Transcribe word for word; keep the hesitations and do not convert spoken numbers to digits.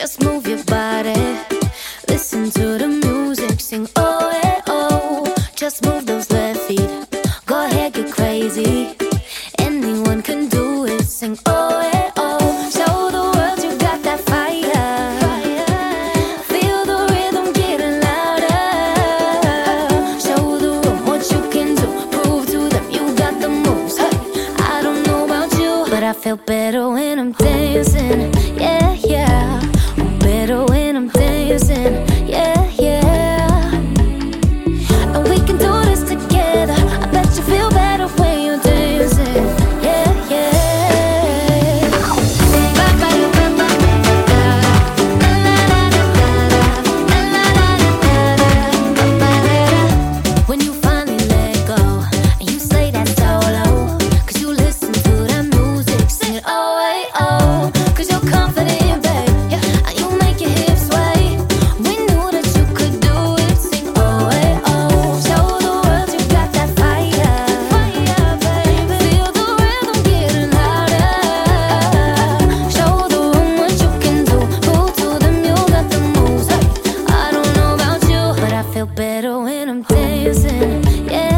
Just move your body, listen to the music, sing oh eh oh. Just move those left feet, go ahead, get crazy. Anyone can do it, sing oh eh oh. Show the world you got that fire, feel the rhythm getting louder. Show the room what you can do, prove to them you got the moves. Hey, I don't know about you, but I feel better when I'm dancing. Yeah, yeah, I'm better when I'm dancing. Yeah, yeah, and we can do this together. I bet you feel better when you're dancing. Yeah, yeah. When you finally let go and you slay that solo, cause you listen to that music, sing oh eh oh. Cause you're confident, babe, yeah, and you make your hips sway. We knew that you could do it, sing oh eh oh. Show the world you got that fire, fire, baby. Feel the rhythm getting louder. Show the room what you can do, prove to them you got the moves. Hey, I don't know about you, but I feel better when I'm dancing. Yeah.